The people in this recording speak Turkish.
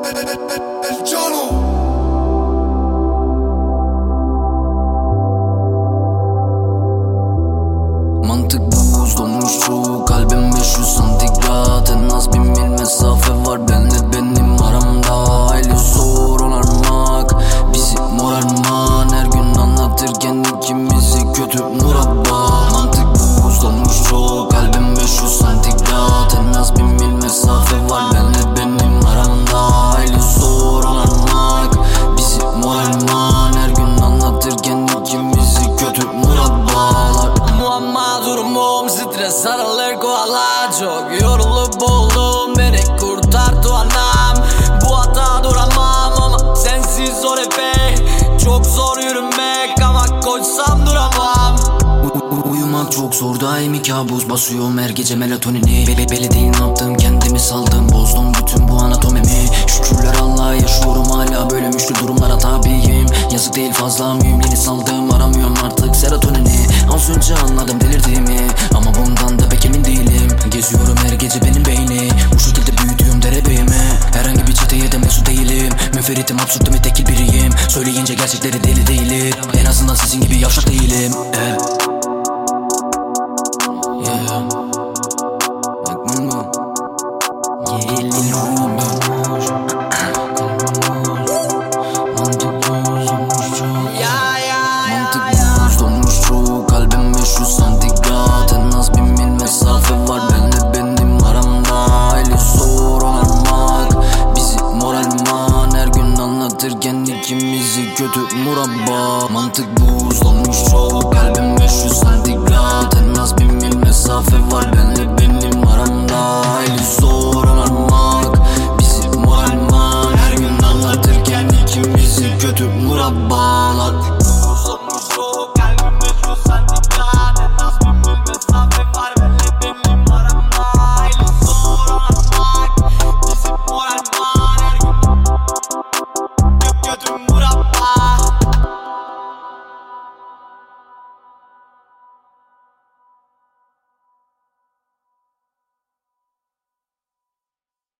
Mantık buz donmuş çoğu kalbim 500 santigrat. En az 1000 mil mesafe var benle benim aramda. Aile zor onarmak bizi morarman. Her gün anlatırken ikimizi kötü murabba. Mantık buz donmuş çoğu kalbim 500 santigrat. En az 1000 mil mesafe var benle benim aramda. Aile zor onarmak bizi morarman. Her gün anlatırken ikimizi kötü murabbalar. Muamma durumum stres sarılır koala. Çok yorulup oldum, beni kurtardı anam. Bu hata duramam ama sensiz zor epey. Çok zor yürümek ama koşsam duramam. Uyumak çok zor, daimi kabus basıyorum her gece melatonini. Belli değil ne yaptım, kendimi saldım, bozdum bütün bu anatomimi. Şükürler Allah'a yaşıyorum hala, böyle müşkül durumlara tabiyim. Yazık değil fazla mühim, yeni saldım, aramıyorum artık serotonini. Az önce anladım delirdiğimi ama bundan da pek emin değilim. Geziyorum her gece benim beyni, bu şekilde büyüdüğüm derebeyime. Herhangi bir çeteye de mesut değilim, müferritim absürtüm ve tekil biriyim. Söyleyince gerçekleri deli değilim, en azından sizin gibi yavşak değilim. Mantık buz donmuş çoğu kalbim 500 santigrat. En az 1000 mil mesafe var benle benim aramda. Aile zor onarmak bizi morarman. Her gün anlatırken ikimizi kötü murabba. Mantık buz donmuş çoğu kalbim 500 santigrat. En az 1000 mil mesafe var benle benim aramda. Aile zor onarmak bizi morarman. Her gün anlatırken ikimizi kötü murabbalar.